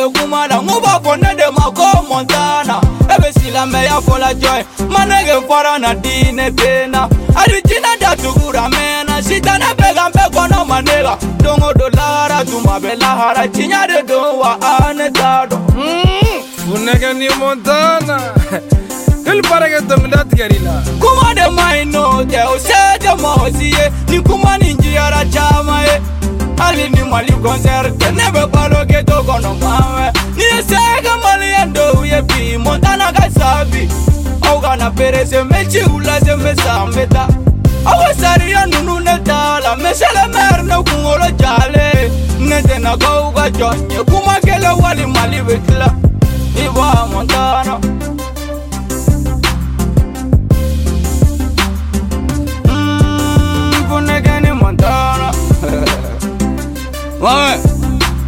kumala nguba fone de mako Montana ebe sila meya fola joy manege fara na dine tena arijina da tugura mena sitana pega mpeko no manega dongo dolara tumabela hara chinya de dowa anetado Funega ni Montana il pare che dominat garila kuma de maino de ose de mozie ni kuma ninjira chama ali ni mali concert nebe palo ke to kono mawe ni sega mali endo ye bi Montana ga sabi au gana perese mechi ula se mesambeta awa sariya nunu neta la mesele mer no kungolo jale nete na go ga jonye kuma kele wali mali bekla iwa Montana Funega ni Montana Mame